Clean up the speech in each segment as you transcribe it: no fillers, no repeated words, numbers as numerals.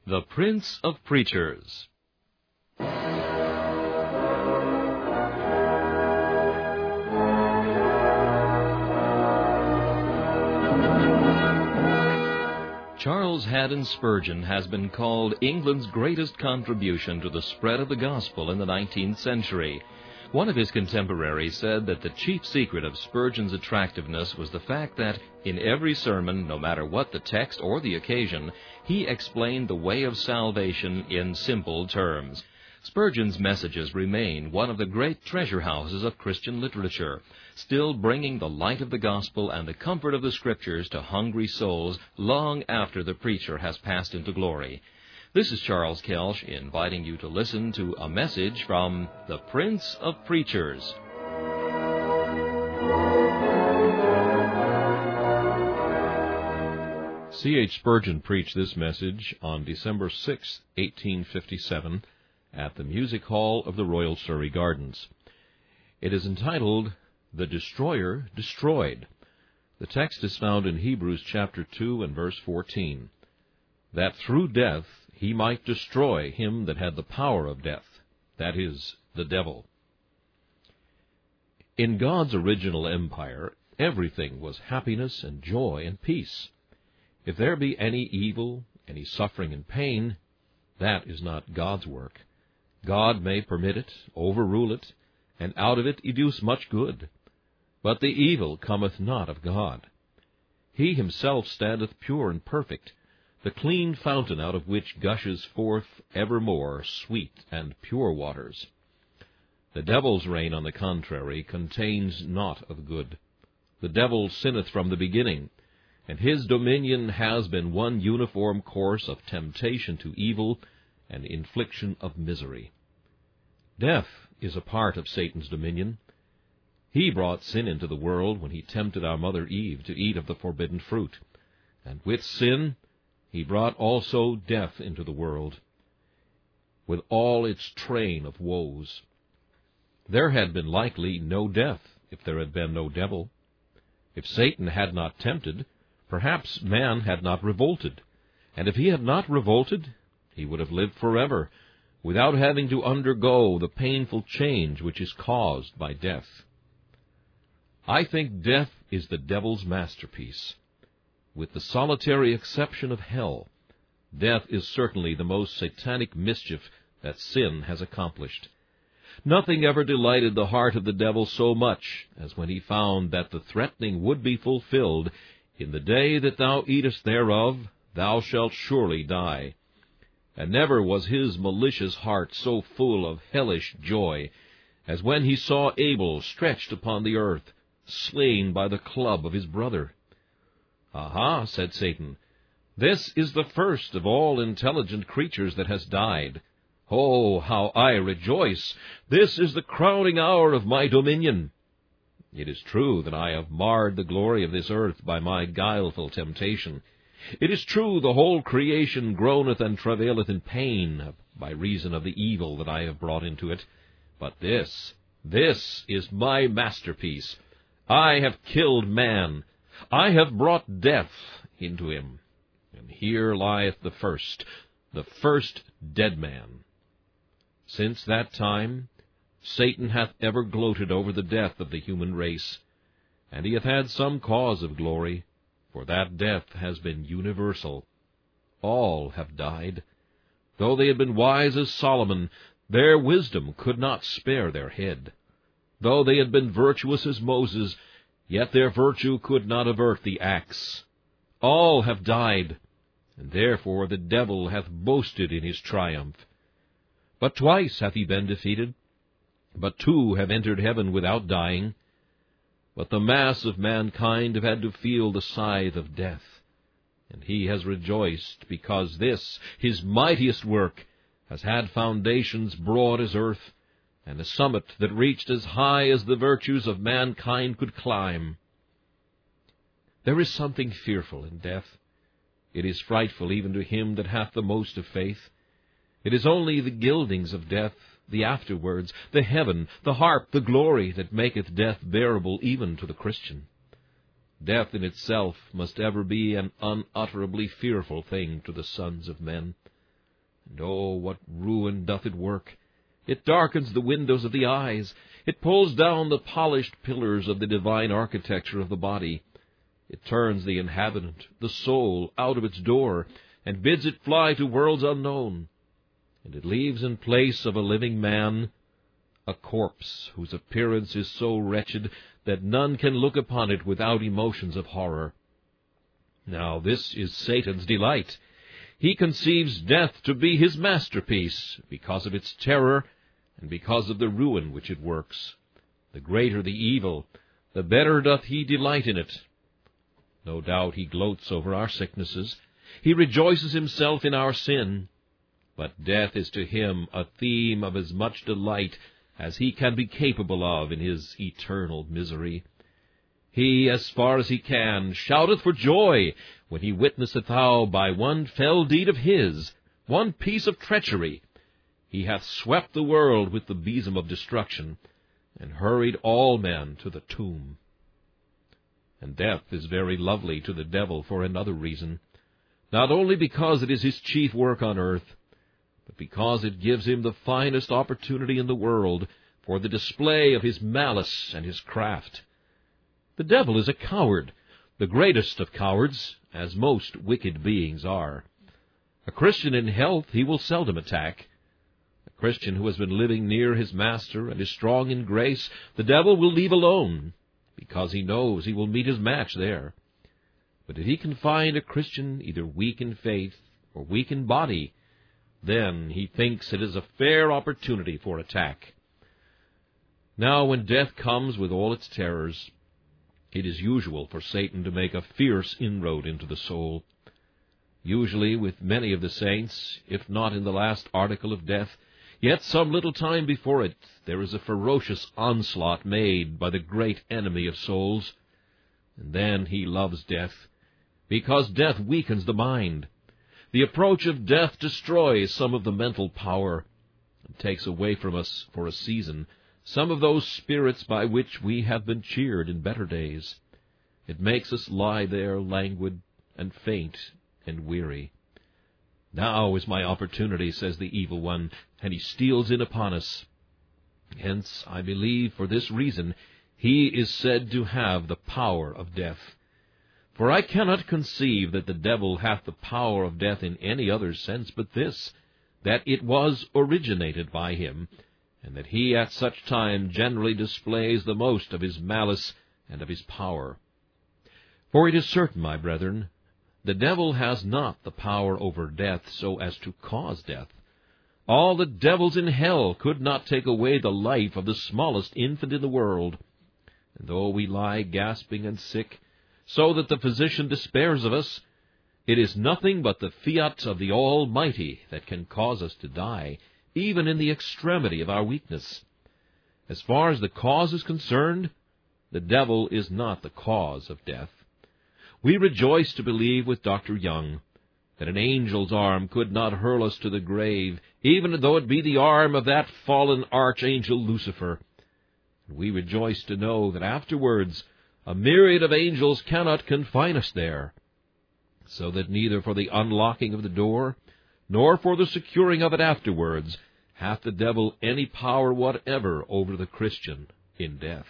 The Prince of Preachers. Charles Haddon Spurgeon has been called England's greatest contribution to the spread of the gospel in the 19th century. One of his contemporaries said that the chief secret of Spurgeon's attractiveness was the fact that, in every sermon, no matter what the text or the occasion, he explained the way of salvation in simple terms. Spurgeon's messages remain one of the great treasure houses of Christian literature, still bringing the light of the gospel and the comfort of the Scriptures to hungry souls long after the preacher has passed into glory. This is Charles Kelsch inviting you to listen to a message from the Prince of Preachers. C.H. Spurgeon preached this message on December 6, 1857, at the Music Hall of the Royal Surrey Gardens. It is entitled, "The Destroyer Destroyed." The text is found in Hebrews chapter 2 and verse 14. That through death he might destroy him that had the power of death, that is, the devil. In God's original empire, everything was happiness and joy and peace. If there be any evil, any suffering and pain, that is not God's work. God may permit it, overrule it, and out of it educe much good. But the evil cometh not of God. He himself standeth pure and perfect, the clean fountain out of which gushes forth evermore sweet and pure waters. The devil's reign, on the contrary, contains naught of good. The devil sinneth from the beginning, and his dominion has been one uniform course of temptation to evil and infliction of misery. Death is a part of Satan's dominion. He brought sin into the world when he tempted our mother Eve to eat of the forbidden fruit, and with sin he brought also death into the world, with all its train of woes. There had been likely no death if there had been no devil. If Satan had not tempted, perhaps man had not revolted, and if he had not revolted, he would have lived forever, without having to undergo the painful change which is caused by death. I think death is the devil's masterpiece. With the solitary exception of hell, death is certainly the most satanic mischief that sin has accomplished. Nothing ever delighted the heart of the devil so much as when he found that the threatening would be fulfilled, "In the day that thou eatest thereof, thou shalt surely die." And never was his malicious heart so full of hellish joy as when he saw Abel stretched upon the earth, slain by the club of his brother. "Aha," said Satan, "this is the first of all intelligent creatures that has died. Oh, how I rejoice! This is the crowning hour of my dominion. It is true that I have marred the glory of this earth by my guileful temptation. It is true the whole creation groaneth and travaileth in pain by reason of the evil that I have brought into it. But this is my masterpiece. I have killed man. I have brought death into him. And here lieth the first dead man." Since that time, Satan hath ever gloated over the death of the human race, and he hath had some cause of glory, for that death has been universal. All have died. Though they had been wise as Solomon, their wisdom could not spare their head. Though they had been virtuous as Moses, yet their virtue could not avert the axe. All have died, and therefore the devil hath boasted in his triumph. But twice hath he been defeated. But 2 have entered heaven without dying. But the mass of mankind have had to feel the scythe of death, and he has rejoiced because this, his mightiest work, has had foundations broad as earth, and a summit that reached as high as the virtues of mankind could climb. There is something fearful in death. It is frightful even to him that hath the most of faith. It is only the gildings of death, the afterwards, the heaven, the harp, the glory, that maketh death bearable even to the Christian. Death in itself must ever be an unutterably fearful thing to the sons of men. And oh, what ruin doth it work! It darkens the windows of the eyes. It pulls down the polished pillars of the divine architecture of the body. It turns the inhabitant, the soul, out of its door, and bids it fly to worlds unknown. And it leaves in place of a living man a corpse whose appearance is so wretched that none can look upon it without emotions of horror. Now this is Satan's delight. He conceives death to be his masterpiece, because of its terror and because of the ruin which it works. The greater the evil, the better doth he delight in it. No doubt he gloats over our sicknesses. He rejoices himself in our sin. But death is to him a theme of as much delight as he can be capable of in his eternal misery. He, as far as he can, shouteth for joy when he witnesseth how, by one fell deed of his, one piece of treachery, he hath swept the world with the besom of destruction, and hurried all men to the tomb. And death is very lovely to the devil for another reason, not only because it is his chief work on earth, but because it gives him the finest opportunity in the world for the display of his malice and his craft. The devil is a coward, the greatest of cowards, as most wicked beings are. A Christian in health he will seldom attack. A Christian who has been living near his master and is strong in grace, the devil will leave alone, because he knows he will meet his match there. But if he can find a Christian either weak in faith or weak in body, then he thinks it is a fair opportunity for attack. Now, when death comes with all its terrors, it is usual for Satan to make a fierce inroad into the soul. Usually with many of the saints, if not in the last article of death, yet some little time before it, there is a ferocious onslaught made by the great enemy of souls. And then he loves death, because death weakens the mind. The approach of death destroys some of the mental power, and takes away from us, for a season, some of those spirits by which we have been cheered in better days. It makes us lie there languid and faint and weary. Now is my opportunity, says the evil one, and he steals in upon us. Hence, I believe, for this reason, he is said to have the power of death. For I cannot conceive that the devil hath the power of death in any other sense but this, that it was originated by him, and that he at such time generally displays the most of his malice and of his power. For it is certain, my brethren, the devil has not the power over death so as to cause death. All the devils in hell could not take away the life of the smallest infant in the world. And though we lie gasping and sick, so that the physician despairs of us, it is nothing but the fiat of the Almighty that can cause us to die, even in the extremity of our weakness. As far as the cause is concerned, the devil is not the cause of death. We rejoice to believe with Dr. Young that an angel's arm could not hurl us to the grave, even though it be the arm of that fallen archangel Lucifer. And we rejoice to know that afterwards a myriad of angels cannot confine us there, so that neither for the unlocking of the door, nor for the securing of it afterwards, hath the devil any power whatever over the Christian in death.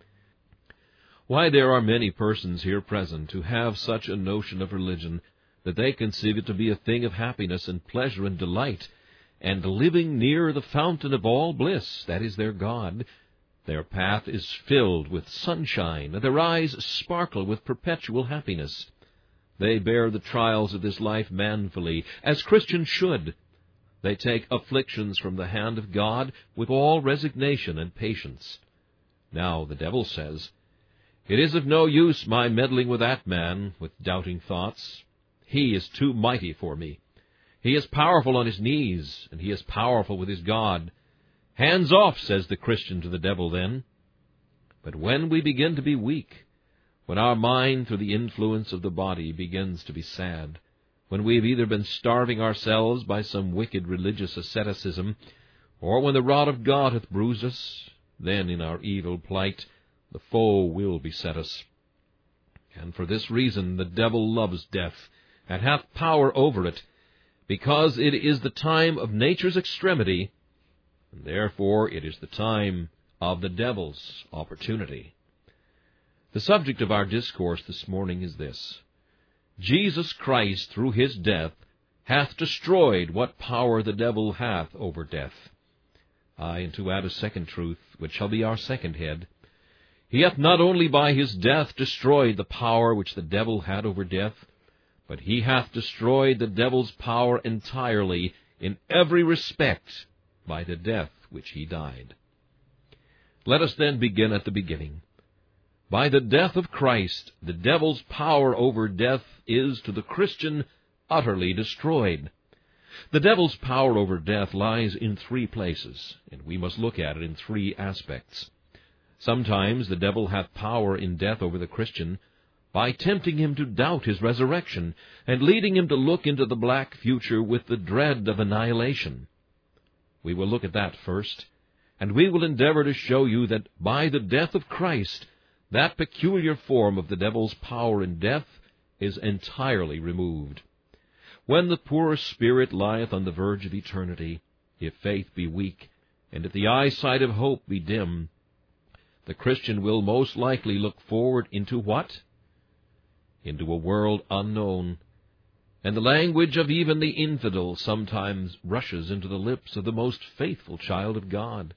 Why, there are many persons here present who have such a notion of religion that they conceive it to be a thing of happiness and pleasure and delight, and living near the fountain of all bliss, that is their God. Their path is filled with sunshine, and their eyes sparkle with perpetual happiness. They bear the trials of this life manfully, as Christians should. They take afflictions from the hand of God with all resignation and patience. Now the devil says, "It is of no use my meddling with that man with doubting thoughts. He is too mighty for me. He is powerful on his knees, and he is powerful with his God. Hands off," says the Christian to the devil then. But when we begin to be weak, when our mind through the influence of the body begins to be sad, when we have either been starving ourselves by some wicked religious asceticism, or when the rod of God hath bruised us, then in our evil plight the foe will beset us. And for this reason the devil loves death, and hath power over it, because it is the time of nature's extremity, and therefore it is the time of the devil's opportunity. The subject of our discourse this morning is this: Jesus Christ, through his death, hath destroyed what power the devil hath over death. Aye, and to add a second truth, which shall be our second head, he hath not only by his death destroyed the power which the devil had over death, but he hath destroyed the devil's power entirely in every respect by the death which he died. Let us then begin at the beginning. By the death of Christ, the devil's power over death is to the Christian utterly destroyed. The devil's power over death lies in three places, and we must look at it in three aspects. Sometimes the devil hath power in death over the Christian by tempting him to doubt his resurrection, and leading him to look into the black future with the dread of annihilation. We will look at that first, and we will endeavor to show you that by the death of Christ, that peculiar form of the devil's power in death is entirely removed. When the poor spirit lieth on the verge of eternity, if faith be weak, and if the eyesight of hope be dim, the Christian will most likely look forward into what? Into a world unknown, and the language of even the infidel sometimes rushes into the lips of the most faithful child of God.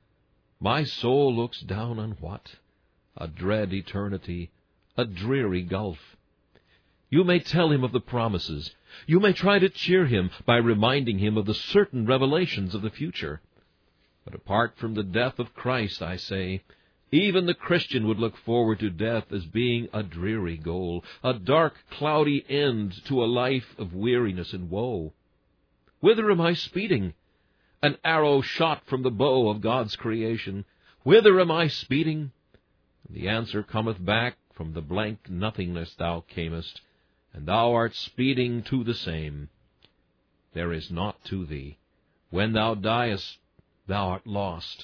My soul looks down on what? A dread eternity, a dreary gulf. You may tell him of the promises. You may try to cheer him by reminding him of the certain revelations of the future. But apart from the death of Christ, I say, even the Christian would look forward to death as being a dreary goal, a dark, cloudy end to a life of weariness and woe. Whither am I speeding? An arrow shot from the bow of God's creation. Whither am I speeding? And the answer cometh back from the blank nothingness thou camest, and thou art speeding to the same. There is naught to thee. When thou diest, thou art lost.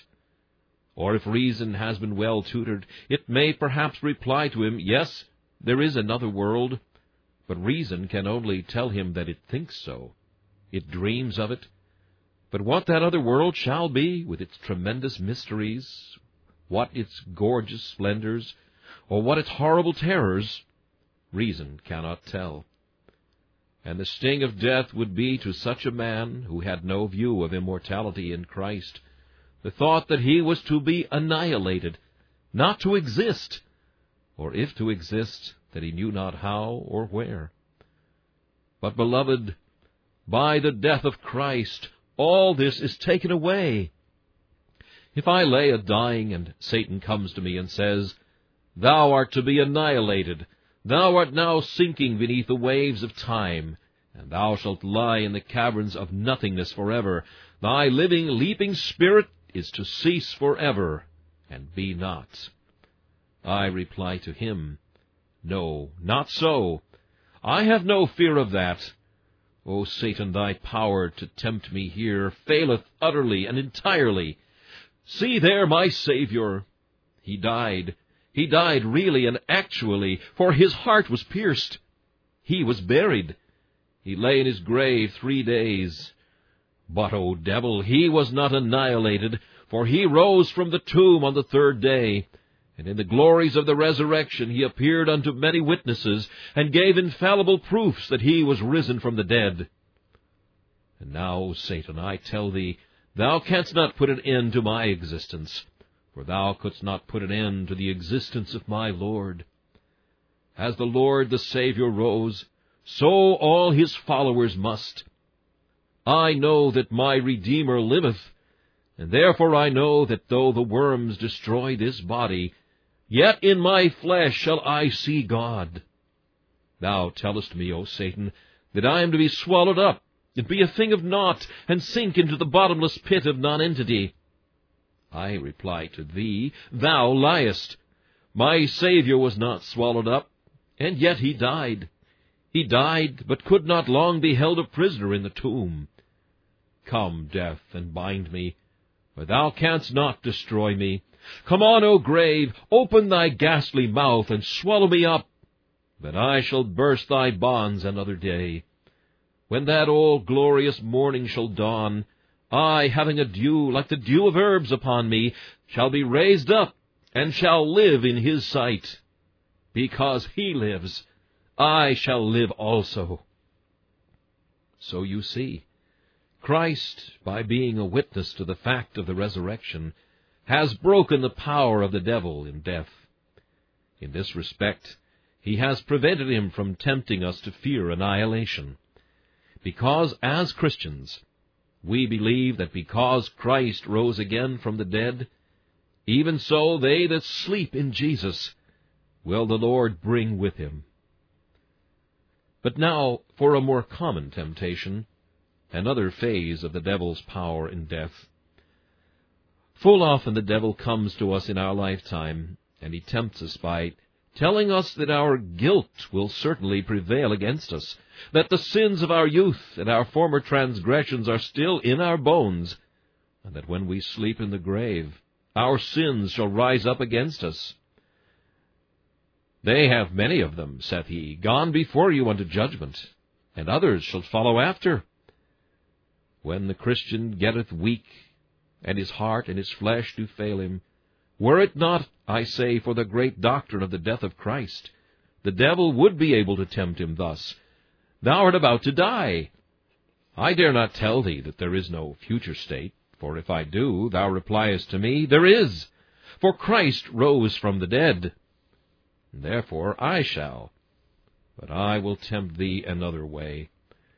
Or if reason has been well tutored, it may perhaps reply to him, yes, there is another world, but reason can only tell him that it thinks so. It dreams of it. But what that other world shall be, with its tremendous mysteries, what its gorgeous splendors, or what its horrible terrors, reason cannot tell. And the sting of death would be to such a man, who had no view of immortality in Christ, the thought that he was to be annihilated, not to exist, or if to exist, that he knew not how or where. But, beloved, by the death of Christ, all this is taken away. If I lay a-dying, and Satan comes to me and says, Thou art to be annihilated, thou art now sinking beneath the waves of time, and thou shalt lie in the caverns of nothingness forever, thy living, leaping spirit is to cease forever, and be not. I reply to him, No, not so. I have no fear of that. O Satan, thy power to tempt me here faileth utterly and entirely. See there my Savior. He died. He died really and actually, for his heart was pierced. He was buried. He lay in his grave 3 days. But, O devil, he was not annihilated, for he rose from the tomb on the 3rd day, and in the glories of the resurrection he appeared unto many witnesses, and gave infallible proofs that he was risen from the dead. And now, O Satan, I tell thee, thou canst not put an end to my existence, for thou couldst not put an end to the existence of my Lord. As the Lord the Savior rose, so all his followers must. I know that my Redeemer liveth, and therefore I know that though the worms destroy this body, yet in my flesh shall I see God. Thou tellest me, O Satan, that I am to be swallowed up, and be a thing of naught, and sink into the bottomless pit of nonentity. I reply to thee, thou liest. My Savior was not swallowed up, and yet he died. He died, but could not long be held a prisoner in the tomb. Come, death, and bind me, for thou canst not destroy me. Come on, O grave, open thy ghastly mouth, and swallow me up, but I shall burst thy bonds another day. When that all-glorious morning shall dawn, I, having a dew like the dew of herbs upon me, shall be raised up, and shall live in his sight. Because he lives, I shall live also. So you see, Christ, by being a witness to the fact of the resurrection, has broken the power of the devil in death. In this respect, he has prevented him from tempting us to fear annihilation. Because, as Christians, we believe that because Christ rose again from the dead, even so they that sleep in Jesus will the Lord bring with him. But now, for a more common temptation, another phase of the devil's power in death. Full often the devil comes to us in our lifetime, and he tempts us by telling us that our guilt will certainly prevail against us, that the sins of our youth and our former transgressions are still in our bones, and that when we sleep in the grave, our sins shall rise up against us. They have many of them, saith he, gone before you unto judgment, and others shall follow after. When the Christian getteth weak, and his heart and his flesh do fail him, were it not, I say, for the great doctrine of the death of Christ, the devil would be able to tempt him thus. Thou art about to die. I dare not tell thee that there is no future state, for if I do, thou repliest to me, There is, for Christ rose from the dead. Therefore I shall, but I will tempt thee another way.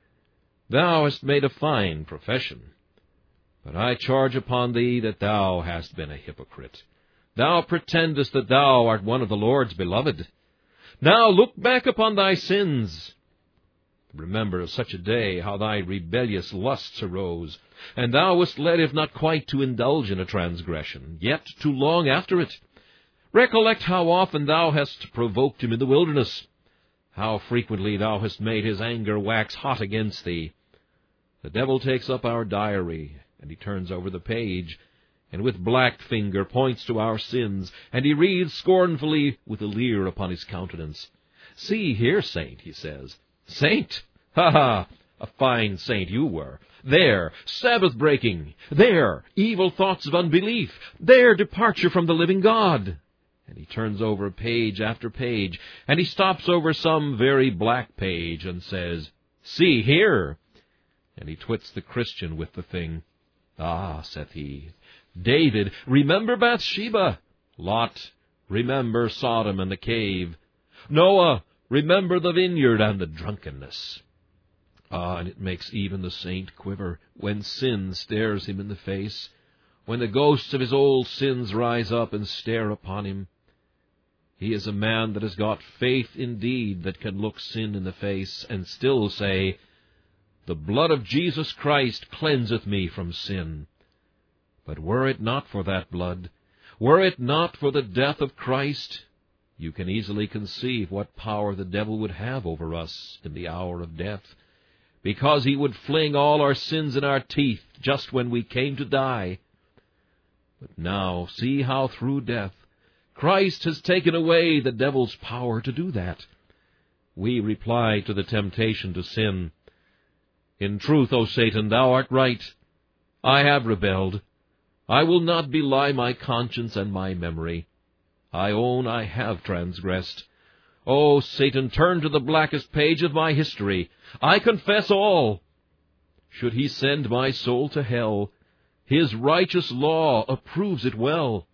Thou hast made a fine profession, but I charge upon thee that thou hast been a hypocrite. Thou pretendest that thou art one of the Lord's beloved. Now look back upon thy sins. Remember such a day how thy rebellious lusts arose, and thou wast led, if not quite to indulge in a transgression, yet to long after it. Recollect how often thou hast provoked him in the wilderness, how frequently thou hast made his anger wax hot against thee. The devil takes up our diary, and he turns over the page, and with black finger points to our sins, and he reads scornfully with a leer upon his countenance. See here, saint, he says. Saint? Ha ha! A fine saint you were. There, Sabbath-breaking. There, evil thoughts of unbelief. There, departure from the living God. And he turns over page after page, and he stops over some very black page and says, See here! And he twits the Christian with the thing. Ah, saith he, David, remember Bathsheba. Lot, remember Sodom and the cave. Noah, remember the vineyard and the drunkenness. Ah, and it makes even the saint quiver when sin stares him in the face, when the ghosts of his old sins rise up and stare upon him. He is a man that has got faith indeed that can look sin in the face and still say, The blood of Jesus Christ cleanseth me from sin. But were it not for that blood, were it not for the death of Christ, you can easily conceive what power the devil would have over us in the hour of death, because he would fling all our sins in our teeth just when we came to die. But now see how through death Christ has taken away the devil's power to do that. We reply to the temptation to sin, In truth, O Satan, thou art right. I have rebelled. I will not belie my conscience and my memory. I own I have transgressed. O Satan, turn to the blackest page of my history. I confess all. Should he send my soul to hell, his righteous law approves it well.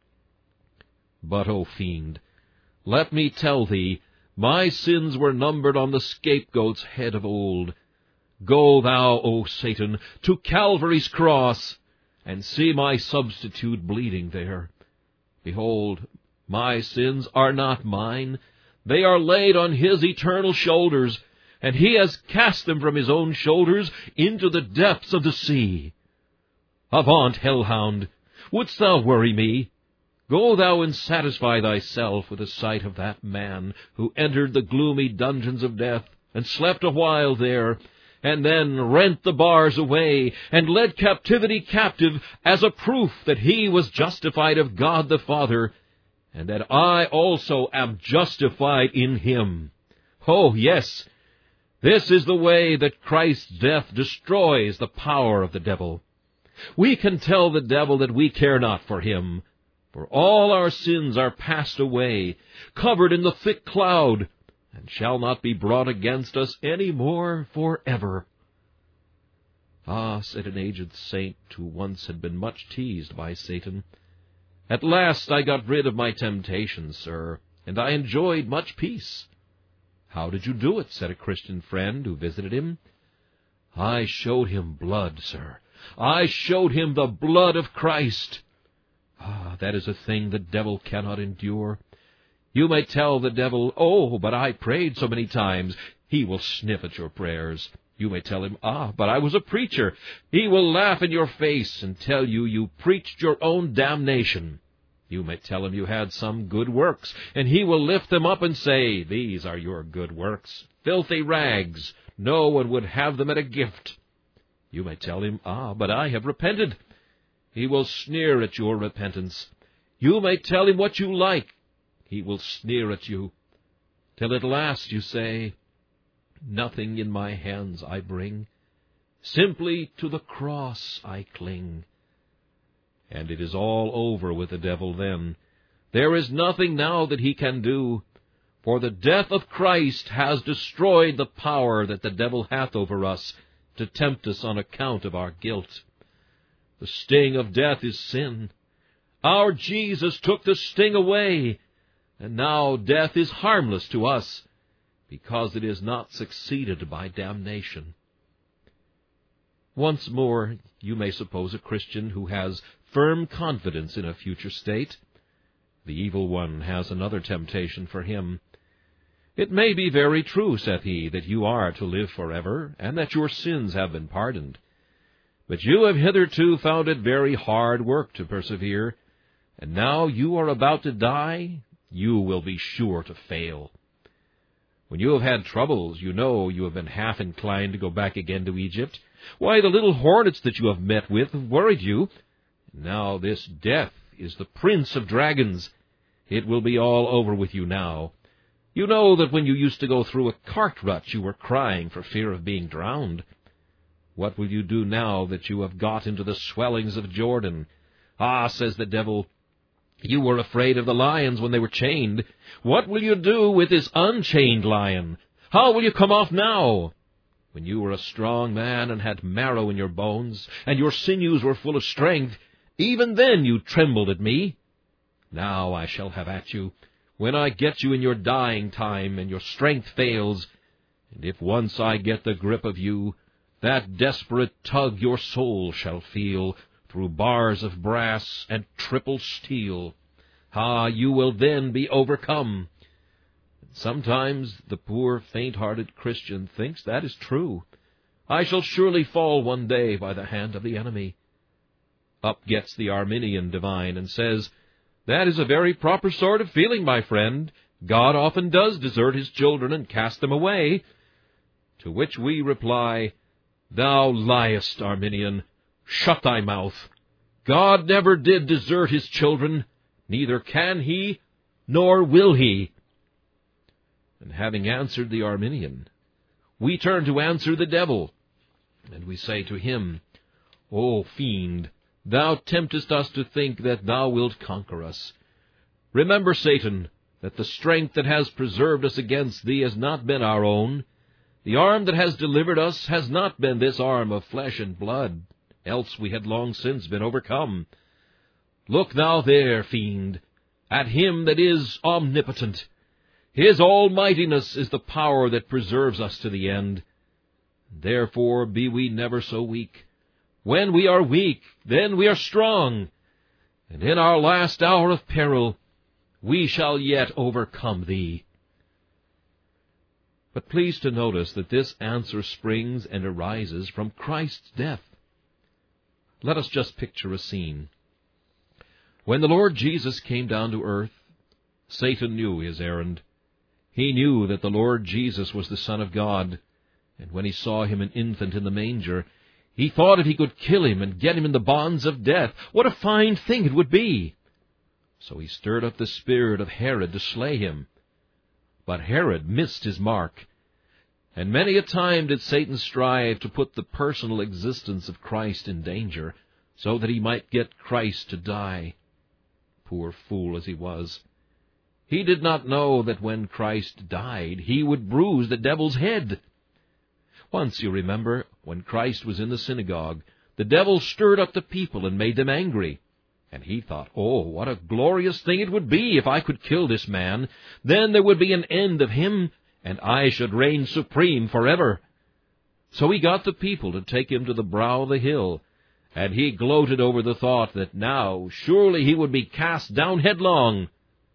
But, O fiend, let me tell thee, my sins were numbered on the scapegoat's head of old. Go thou, O Satan, to Calvary's cross, and see my substitute bleeding there. Behold, my sins are not mine. They are laid on his eternal shoulders, and he has cast them from his own shoulders into the depths of the sea. Avaunt, hellhound! Wouldst thou worry me? Go thou and satisfy thyself with the sight of that man who entered the gloomy dungeons of death, and slept a while there, and then rent the bars away, and led captivity captive as a proof that he was justified of God the Father, and that I also am justified in him. Oh, yes, This is the way that Christ's death destroys the power of the devil. We can tell the devil that we care not for him, for all our sins are passed away, covered in the thick cloud, and shall not be brought against us any more forever. Ah, said an aged saint who once had been much teased by Satan, at last I got rid of my temptations, sir, and I enjoyed much peace. How did you do it? Said a Christian friend who visited him. I showed him blood, sir. I showed him the blood of Christ. Ah, that is a thing the devil cannot endure. You may tell the devil, oh, but I prayed so many times. He will sniff at your prayers. You may tell him, but I was a preacher. He will laugh in your face and tell you you preached your own damnation. You may tell him you had some good works, and he will lift them up and say, these are your good works, filthy rags. No one would have them at a gift. You may tell him, but I have repented. He will sneer at your repentance. You may tell him what you like. He will sneer at you, till at last you say, nothing in my hands I bring, simply to the cross I cling. And it is all over with the devil then. There is nothing now that he can do, for the death of Christ has destroyed the power that the devil hath over us, to tempt us on account of our guilt. The sting of death is sin. Our Jesus took the sting away, and now death is harmless to us, because it is not succeeded by damnation. Once more, you may suppose a Christian who has firm confidence in a future state. The evil one has another temptation for him. It may be very true, saith he, that you are to live forever, and that your sins have been pardoned. But you have hitherto found it very hard work to persevere, and now you are about to die, you will be sure to fail. When you have had troubles, you know you have been half inclined to go back again to Egypt. Why, the little hornets that you have met with have worried you. Now this death is the prince of dragons. It will be all over with you now. You know that when you used to go through a cart rut, you were crying for fear of being drowned. What will you do now that you have got into the swellings of Jordan? Says the devil, you were afraid of the lions when they were chained. What will you do with this unchained lion? How will you come off now? When you were a strong man and had marrow in your bones, and your sinews were full of strength, even then you trembled at me. Now I shall have at you, when I get you in your dying time and your strength fails, and if once I get the grip of you, that desperate tug your soul shall feel through bars of brass and triple steel. You will then be overcome. Sometimes the poor faint-hearted Christian thinks that is true. I shall surely fall one day by the hand of the enemy. Up gets the Arminian divine and says, that is a very proper sort of feeling, my friend. God often does desert his children and cast them away. To which we reply, thou liest, Arminian. Shut thy mouth. God never did desert his children, neither can he, nor will he. And having answered the Arminian, we turn to answer the devil, and we say to him, O fiend, thou temptest us to think that thou wilt conquer us. Remember, Satan, that the strength that has preserved us against thee has not been our own. The arm that has delivered us has not been this arm of flesh and blood, else we had long since been overcome. Look thou there, fiend, at him that is omnipotent. His almightiness is the power that preserves us to the end. Therefore be we never so weak. When we are weak, then we are strong. And in our last hour of peril, we shall yet overcome thee. But please to notice that this answer springs and arises from Christ's death. Let us just picture a scene. When the Lord Jesus came down to earth, Satan knew his errand. He knew that the Lord Jesus was the Son of God, and when he saw him an infant in the manger, he thought if he could kill him and get him in the bonds of death, what a fine thing it would be. So he stirred up the spirit of Herod to slay him. But Herod missed his mark. And many a time did Satan strive to put the personal existence of Christ in danger, so that he might get Christ to die. Poor fool as he was! He did not know that when Christ died, he would bruise the devil's head. Once, you remember, when Christ was in the synagogue, the devil stirred up the people and made them angry. And he thought, oh, what a glorious thing it would be if I could kill this man. Then there would be an end of him, and I should reign supreme forever. So he got the people to take him to the brow of the hill, and he gloated over the thought that now surely he would be cast down headlong.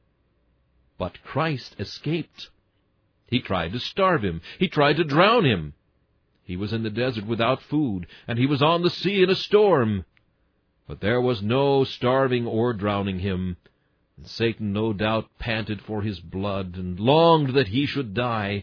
But Christ escaped. He tried to starve him. He tried to drown him. He was in the desert without food, and he was on the sea in a storm. But there was no starving or drowning him, and Satan no doubt panted for his blood and longed that he should die.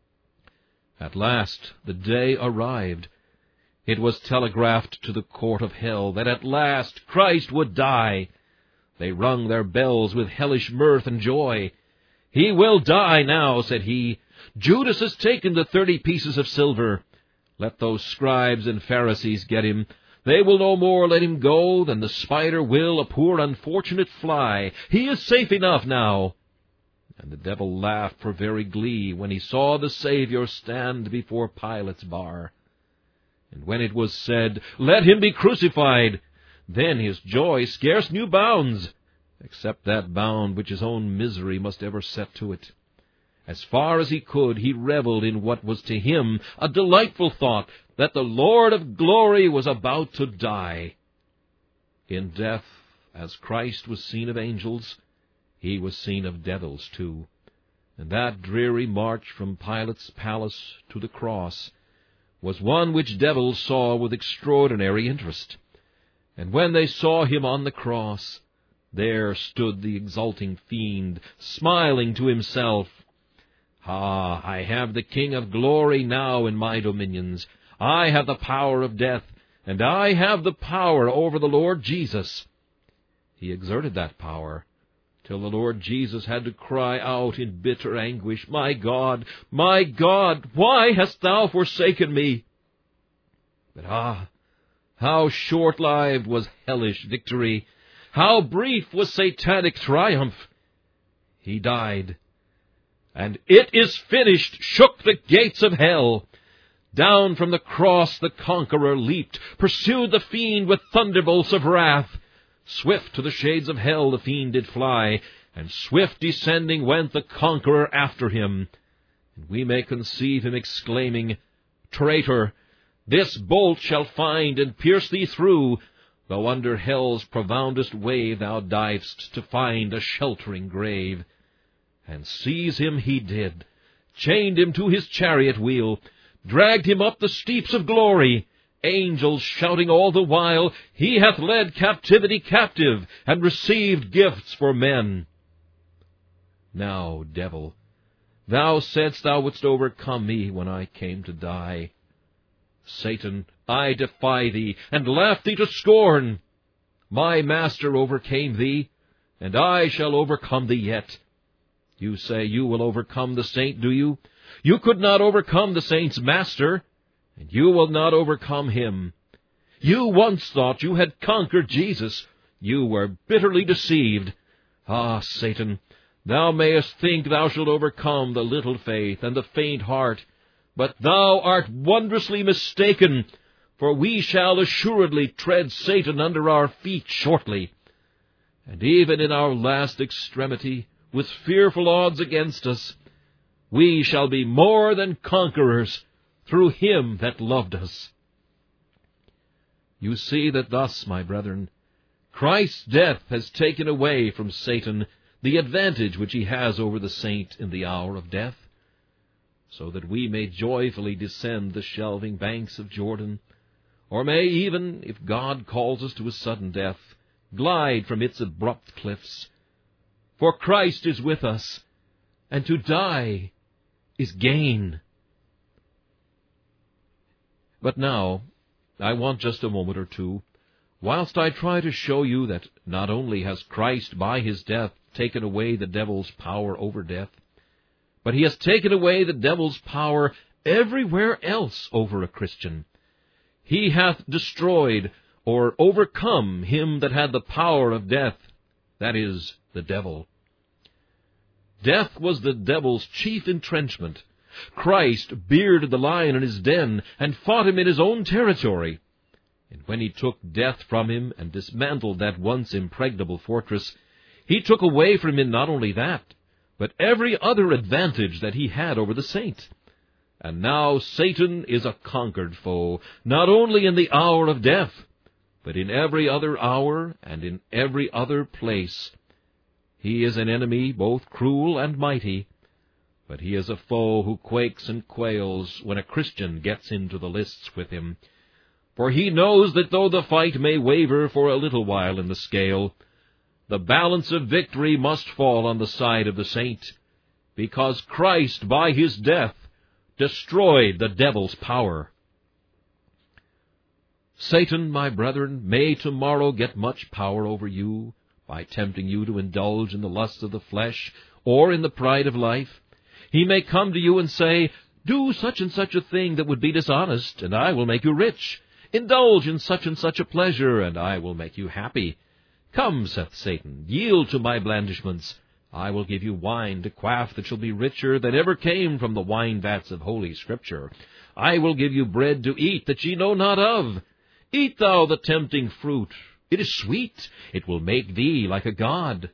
At last the day arrived. It was telegraphed to the court of hell that at last Christ would die. They rung their bells with hellish mirth and joy. "He will die now," said he. "Judas has taken the 30 pieces of silver. Let those scribes and Pharisees get him. They will no more let him go than the spider will a poor unfortunate fly. He is safe enough now." And the devil laughed for very glee when he saw the Savior stand before Pilate's bar. And when it was said, "Let him be crucified," then his joy scarce knew bounds, except that bound which his own misery must ever set to it. As far as he could, he reveled in what was to him a delightful thought, that the Lord of glory was about to die. In death, as Christ was seen of angels, he was seen of devils too. And that dreary march from Pilate's palace to the cross was one which devils saw with extraordinary interest. And when they saw him on the cross, there stood the exulting fiend, smiling to himself, "Ah, I have the King of glory now in my dominions. I have the power of death, and I have the power over the Lord Jesus." He exerted that power, till the Lord Jesus had to cry out in bitter anguish, my God, why hast thou forsaken me?" But how short-lived was hellish victory! How brief was satanic triumph! He died, and "It is finished" shook the gates of hell. Down from the cross the conqueror leaped, pursued the fiend with thunderbolts of wrath. Swift to the shades of hell the fiend did fly, and swift descending went the conqueror after him. And we may conceive him exclaiming, "Traitor, this bolt shall find and pierce thee through, though under hell's profoundest wave thou divest to find a sheltering grave." And seize him he did, chained him to his chariot wheel, dragged him up the steeps of glory, angels shouting all the while, "He hath led captivity captive, and received gifts for men." Now, devil, thou saidst thou wouldst overcome me when I came to die. Satan, I defy thee, and laugh thee to scorn. My master overcame thee, and I shall overcome thee yet. You say you will overcome the saint, do you? You could not overcome the saint's master, and you will not overcome him. You once thought you had conquered Jesus. You were bitterly deceived. Ah, Satan, thou mayest think thou shalt overcome the little faith and the faint heart, but thou art wondrously mistaken, for we shall assuredly tread Satan under our feet shortly. And even in our last extremity, with fearful odds against us, we shall be more than conquerors through him that loved us. You see that thus, my brethren, Christ's death has taken away from Satan the advantage which he has over the saint in the hour of death, so that we may joyfully descend the shelving banks of Jordan, or may even, if God calls us to a sudden death, glide from its abrupt cliffs. For Christ is with us, and to die is gain. But now, I want just a moment or two, whilst I try to show you that not only has Christ by his death taken away the devil's power over death, but he has taken away the devil's power everywhere else over a Christian. He hath destroyed or overcome him that had the power of death, that is, the devil. Death was the devil's chief entrenchment. Christ bearded the lion in his den and fought him in his own territory. And when he took death from him and dismantled that once impregnable fortress, he took away from him not only that, but every other advantage that he had over the saint. And now Satan is a conquered foe, not only in the hour of death, but in every other hour and in every other place. He is an enemy both cruel and mighty, but he is a foe who quakes and quails when a Christian gets into the lists with him. For he knows that though the fight may waver for a little while in the scale, the balance of victory must fall on the side of the saint, because Christ, by his death, destroyed the devil's power. Satan, my brethren, may tomorrow get much power over you by tempting you to indulge in the lusts of the flesh or in the pride of life. He may come to you and say, "Do such and such a thing that would be dishonest, and I will make you rich. Indulge in such and such a pleasure, and I will make you happy. Come, saith Satan, yield to my blandishments. I will give you wine to quaff that shall be richer than ever came from the wine vats of Holy Scripture. I will give you bread to eat that ye know not of. Eat thou the tempting fruit. It is sweet. It will make thee like a god."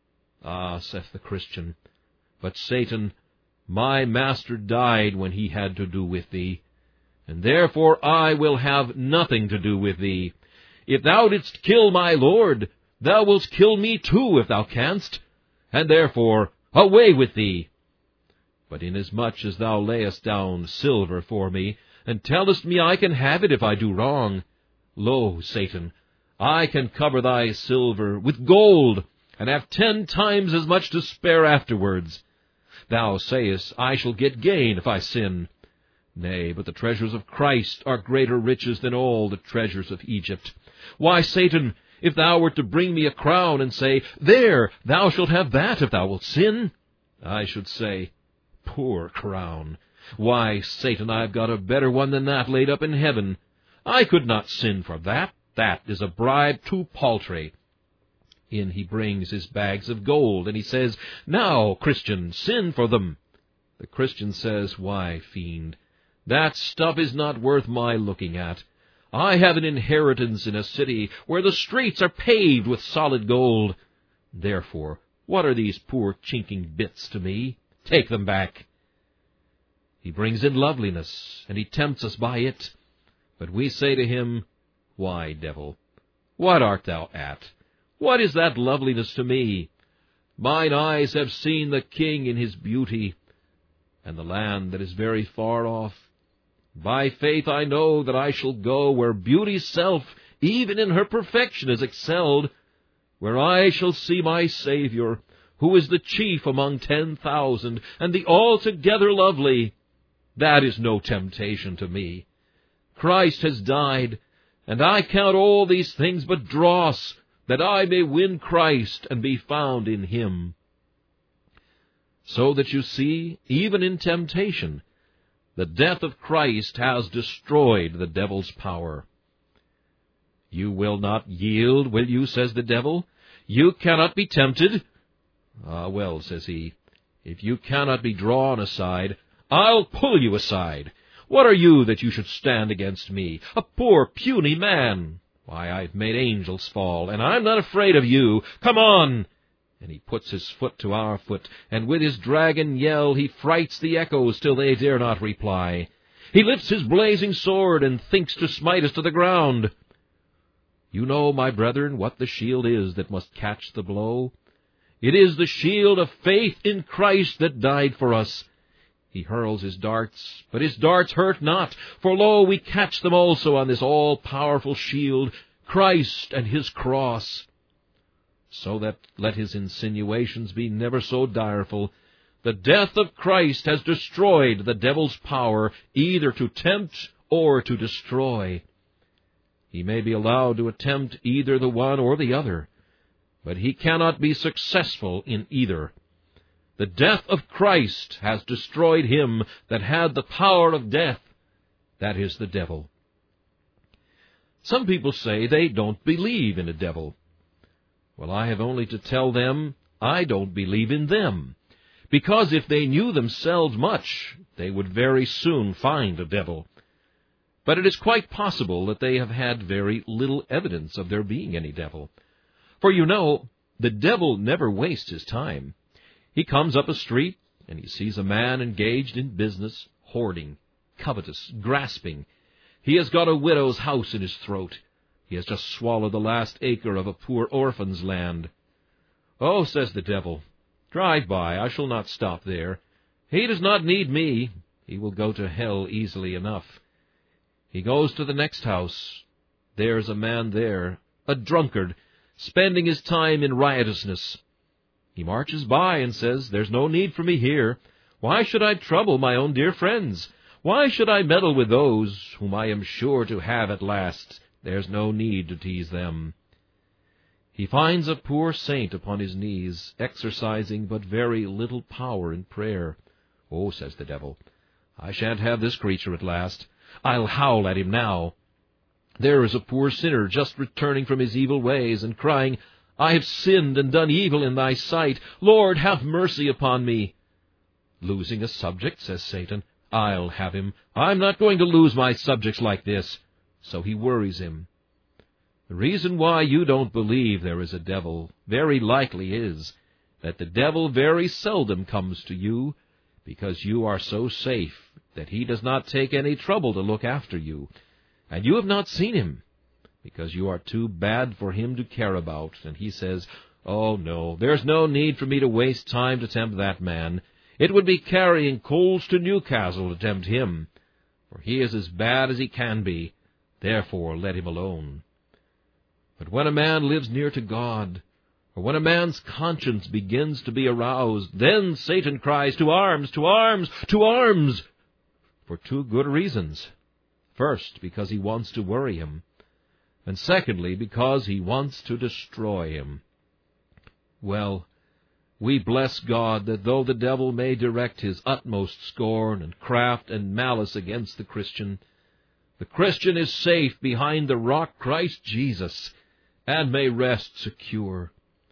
Ah, saith the Christian, but Satan, my master died when he had to do with thee, and therefore I will have nothing to do with thee. If thou didst kill my Lord, thou wilt kill me too if thou canst, and therefore away with thee. But inasmuch as thou layest down silver for me, and tellest me I can have it if I do wrong, lo, Satan, I can cover thy silver with gold, and have 10 times as much to spare afterwards. Thou sayest, I shall get gain if I sin. Nay, but the treasures of Christ are greater riches than all the treasures of Egypt. Why, Satan, if thou wert to bring me a crown and say, "There, thou shalt have that if thou wilt sin," I should say, "Poor crown! Why, Satan, I've got a better one than that laid up in heaven. I could not sin for that. That is a bribe too paltry." In he brings his bags of gold, and he says, "Now, Christian, sin for them." The Christian says, "Why, fiend, that stuff is not worth my looking at. I have an inheritance in a city where the streets are paved with solid gold. Therefore, what are these poor chinking bits to me? Take them back." He brings in loveliness, and he tempts us by it. But we say to him, "Why, devil, what art thou at? What is that loveliness to me? Mine eyes have seen the King in his beauty, and the land that is very far off. By faith I know that I shall go where beauty's self, even in her perfection, is excelled, where I shall see my Savior, who is the chief among 10,000, and the altogether lovely. That is no temptation to me. Christ has died, and I count all these things but dross, that I may win Christ and be found in him." So that you see, even in temptation, the death of Christ has destroyed the devil's power. "You will not yield, will you?" says the devil. "You cannot be tempted." "Ah, well," says he, "if you cannot be drawn aside, I'll pull you aside. What are you that you should stand against me, a poor puny man? Why, I've made angels fall, and I'm not afraid of you. Come on!" And he puts his foot to our foot, and with his dragon yell he frights the echoes till they dare not reply. He lifts his blazing sword and thinks to smite us to the ground. You know, my brethren, what the shield is that must catch the blow. It is the shield of faith in Christ that died for us. He hurls his darts, but his darts hurt not, for lo, we catch them also on this all-powerful shield, Christ and his cross. So that, let his insinuations be never so direful, the death of Christ has destroyed the devil's power either to tempt or to destroy. He may be allowed to attempt either the one or the other, but he cannot be successful in either. The death of Christ has destroyed him that had the power of death, that is, the devil. Some people say they don't believe in a devil. Well, I have only to tell them I don't believe in them, because if they knew themselves much, they would very soon find a devil. But it is quite possible that they have had very little evidence of there being any devil. For you know, the devil never wastes his time. He comes up a street, and he sees a man engaged in business, hoarding, covetous, grasping. He has got a widow's house in his throat. He has just swallowed the last acre of a poor orphan's land. "Oh," says the devil, "drive by, I shall not stop there. He does not need me. He will go to hell easily enough." He goes to the next house. There's a man there, a drunkard, spending his time in riotousness. He marches by and says, "There's no need for me here. Why should I trouble my own dear friends? Why should I meddle with those whom I am sure to have at last? There's no need to tease them." He finds a poor saint upon his knees, exercising but very little power in prayer. "Oh," says the devil, "I shan't have this creature at last. I'll howl at him now." There is a poor sinner just returning from his evil ways and crying, "I have sinned and done evil in thy sight. Lord, have mercy upon me." "Losing a subject," says Satan. "I'll have him. I'm not going to lose my subjects like this." So he worries him. The reason why you don't believe there is a devil very likely is that the devil very seldom comes to you, because you are so safe that he does not take any trouble to look after you, and you have not seen him, because you are too bad for him to care about, and he says, "Oh, no, there's no need for me to waste time to tempt that man. It would be carrying coals to Newcastle to tempt him, for he is as bad as he can be, therefore let him alone." But when a man lives near to God, or when a man's conscience begins to be aroused, then Satan cries, "To arms, to arms, to arms!" For two good reasons. First, because he wants to worry him, and secondly, because he wants to destroy him. Well, we bless God that though the devil may direct his utmost scorn and craft and malice against the Christian is safe behind the rock Christ Jesus, and may rest secure.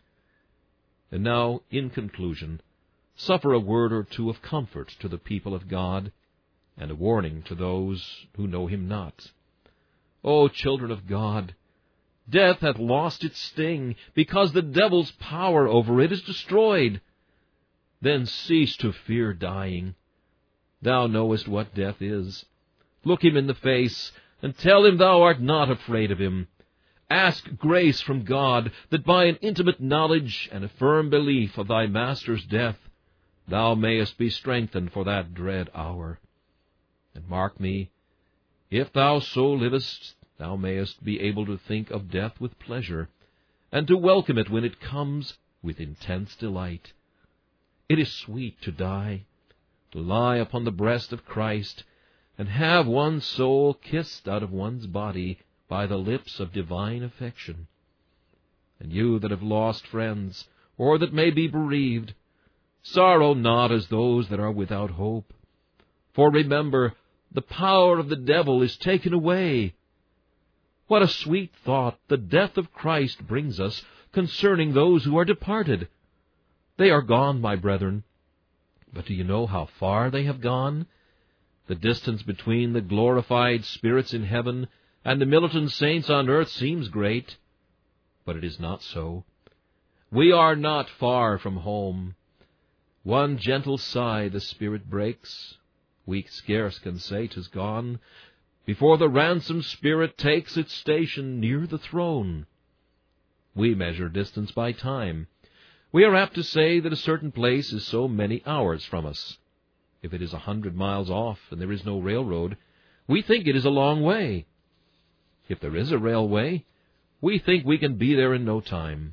And now, in conclusion, suffer a word or two of comfort to the people of God, and a warning to those who know him not. O children of God, death hath lost its sting, because the devil's power over it is destroyed. Then cease to fear dying. Thou knowest what death is. Look him in the face, and tell him thou art not afraid of him. Ask grace from God, that by an intimate knowledge and a firm belief of thy Master's death, thou mayest be strengthened for that dread hour. And mark me, if thou so livest, thou mayest be able to think of death with pleasure, and to welcome it when it comes with intense delight. It is sweet to die, to lie upon the breast of Christ, and have one's soul kissed out of one's body by the lips of divine affection. And you that have lost friends, or that may be bereaved, sorrow not as those that are without hope. For remember, the power of the devil is taken away. What a sweet thought the death of Christ brings us concerning those who are departed. They are gone, my brethren. But do you know how far they have gone? The distance between the glorified spirits in heaven and the militant saints on earth seems great, but it is not so. We are not far from home. One gentle sigh the Spirit breaks. We scarce can say 'tis gone, before the ransomed Spirit takes its station near the throne. We measure distance by time. We are apt to say that a certain place is so many hours from us. If it is 100 miles off and there is no railroad, we think it is a long way. If there is a railway, we think we can be there in no time.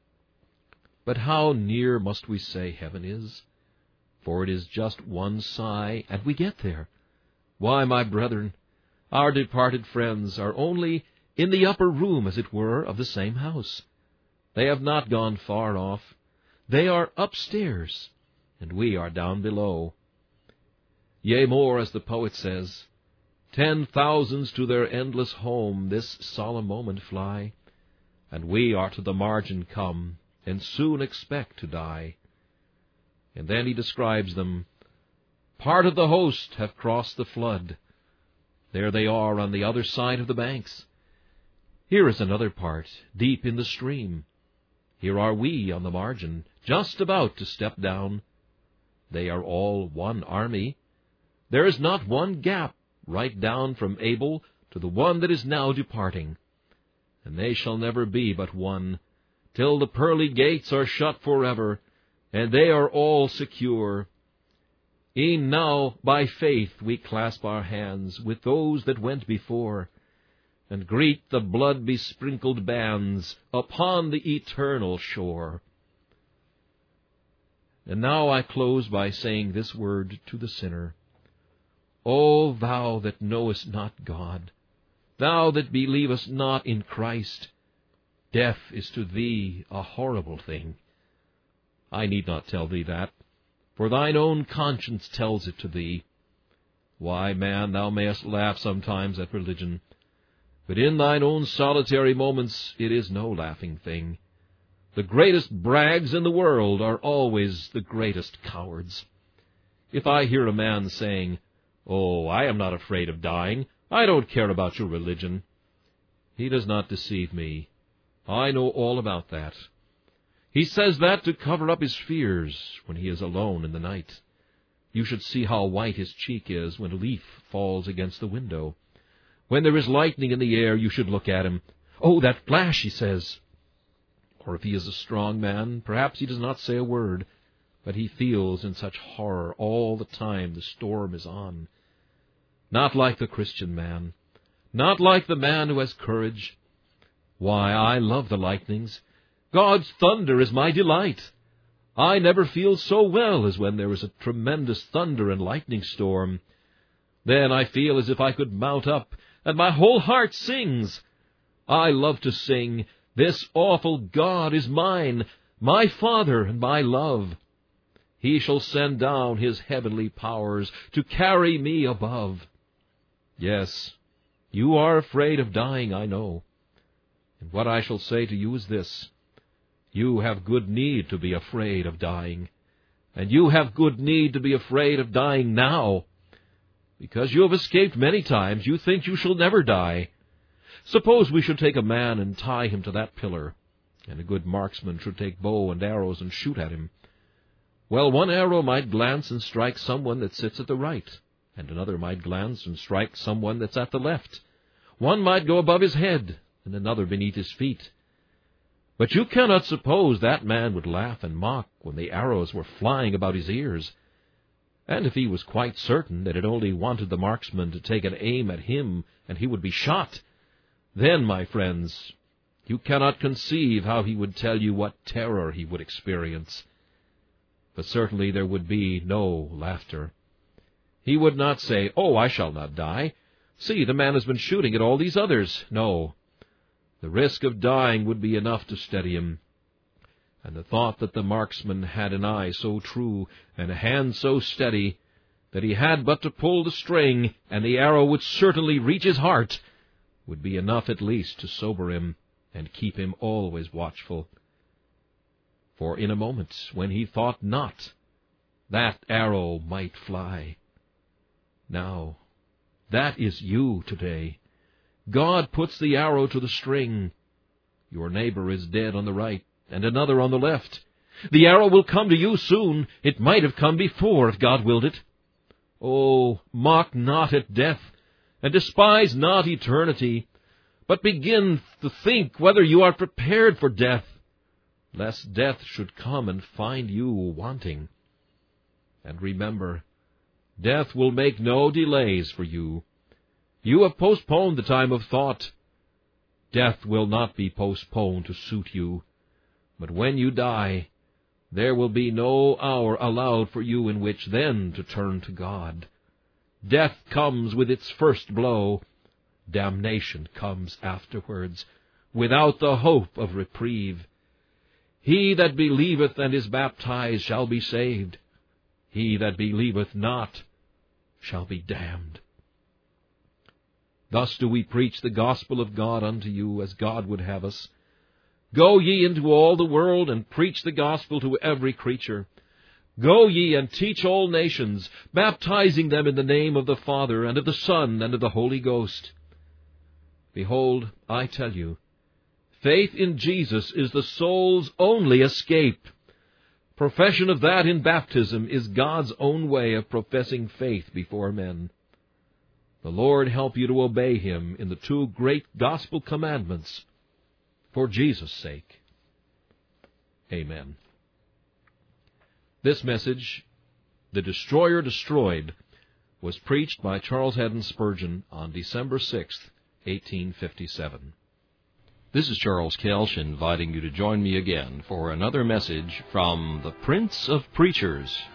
But how near must we say heaven is? For it is just one sigh, and we get there. Why, my brethren, our departed friends are only in the upper room, as it were, of the same house. They have not gone far off. They are upstairs. and we are down below. Yea, more, as the poet says, 10,000s to their endless home this solemn moment fly, and we are to the margin come, and soon expect to die. And then he describes them. Part of the host have crossed the flood. There they are on the other side of the banks. Here is another part, deep in the stream. Here are we on the margin, just about to step down. They are all one army. There is not one gap, right down from Abel to the one that is now departing. And they shall never be but one, till the pearly gates are shut forever, and they are all secure. E'en now by faith we clasp our hands with those that went before, and greet the blood-besprinkled bands upon the eternal shore. And now I close by saying this word to the sinner. O thou that knowest not God, thou that believest not in Christ, death is to thee a horrible thing. I need not tell thee that, for thine own conscience tells it to thee. Why, man, thou mayest laugh sometimes at religion, but in thine own solitary moments it is no laughing thing. The greatest brags in the world are always the greatest cowards. If I hear a man saying, "Oh, I am not afraid of dying. I don't care about your religion," he does not deceive me. I know all about that. He says that to cover up his fears when he is alone in the night. You should see how white his cheek is when a leaf falls against the window. When there is lightning in the air, you should look at him. "Oh, that flash," he says. Or if he is a strong man, perhaps he does not say a word, but he feels in such horror all the time the storm is on. Not like the Christian man, not like the man who has courage. Why, I love the lightnings. God's thunder is my delight. I never feel so well as when there is a tremendous thunder and lightning storm. Then I feel as if I could mount up, and my whole heart sings. I love to sing, "This awful God is mine, my Father and my love. He shall send down his heavenly powers to carry me above." Yes, you are afraid of dying, I know. And what I shall say to you is this. You have good need to be afraid of dying, and you have good need to be afraid of dying now. Because you have escaped many times, you think you shall never die. Suppose we should take a man and tie him to that pillar, and a good marksman should take bow and arrows and shoot at him. Well, one arrow might glance and strike someone that sits at the right, and another might glance and strike someone that's at the left. One might go above his head, and another beneath his feet. But you cannot suppose that man would laugh and mock when the arrows were flying about his ears. And if he was quite certain that it only wanted the marksman to take an aim at him and he would be shot, then, my friends, you cannot conceive how he would tell you what terror he would experience. But certainly there would be no laughter. He would not say, "Oh, I shall not die. See, the man has been shooting at all these others." No. The risk of dying would be enough to steady him. And the thought that the marksman had an eye so true and a hand so steady that he had but to pull the string and the arrow would certainly reach his heart would be enough at least to sober him and keep him always watchful. For in a moment, when he thought not, that arrow might fly. Now, that is you today. God puts the arrow to the string. Your neighbor is dead on the right, and another on the left. The arrow will come to you soon. It might have come before, if God willed it. Oh, mock not at death, and despise not eternity, but begin to think whether you are prepared for death, lest death should come and find you wanting. And remember, death will make no delays for you. You have postponed the time of thought. Death will not be postponed to suit you, but when you die, there will be no hour allowed for you in which then to turn to God. Death comes with its first blow. Damnation comes afterwards, without the hope of reprieve. He that believeth and is baptized shall be saved, he that believeth not shall be damned. Thus do we preach the gospel of God unto you, as God would have us. Go ye into all the world, and preach the gospel to every creature. Go ye and teach all nations, baptizing them in the name of the Father, and of the Son, and of the Holy Ghost. Behold, I tell you, faith in Jesus is the soul's only escape. Profession of that in baptism is God's own way of professing faith before men. The Lord help you to obey Him in the two great gospel commandments, for Jesus' sake. Amen. This message, The Destroyer Destroyed, was preached by Charles Haddon Spurgeon on December 6, 1857. This is Charles Kelsch inviting you to join me again for another message from the Prince of Preachers,